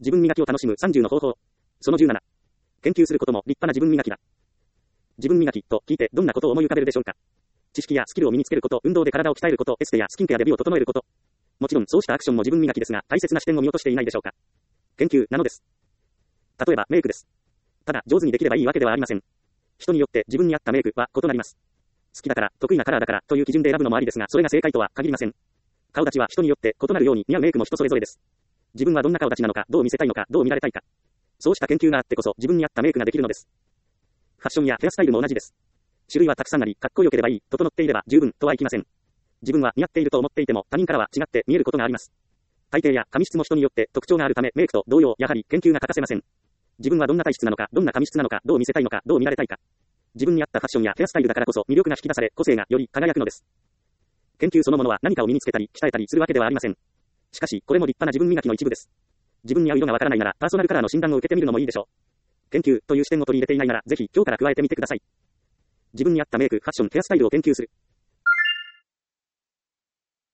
自分磨きを楽しむ30の方法。その17。研究することも立派な自分磨きだ。自分磨きと聞いてどんなことを思い浮かべるでしょうか。知識やスキルを身につけること、運動で体を鍛えること、エステやスキンケアで美を整えること。もちろんそうしたアクションも自分磨きですが、大切な視点を見落としていないでしょうか。研究なのです。例えばメイクです。ただ上手にできればいいわけではありません。人によって自分に合ったメイクは異なります。好きだから、得意なカラーだからという基準で選ぶのもありですが、それが正解とは限りません。顔立ちは人によって異なるように似合うメイクも人それぞれです。自分はどんな顔立ちなのか、どう見せたいのか、どう見られたいか。そうした研究があってこそ自分に合ったメイクができるのです。ファッションやヘアスタイルも同じです。種類はたくさんあり、かっこよければいい、整っていれば十分とはいきません。自分は似合っていると思っていても他人からは違って見えることがあります。体型や髪質も人によって特徴があるためメイクと同様やはり研究が欠かせません。自分はどんな体質なのか、どんな髪質なのか、どう見せたいのか、どう見られたいか。自分に合ったファッションやヘアスタイルだからこそ魅力が引き出され個性がより輝くのです。研究そのものは何かを身につけたり鍛えたりするわけではありません。しかしこれも立派な自分磨きの一部です。自分に合う色がわからないならパーソナルカラーの診断を受けてみるのもいいでしょう。研究という視点を取り入れていないならぜひ今日から加えてみてください。自分に合ったメイク、ファッション、ヘアスタイルを研究する。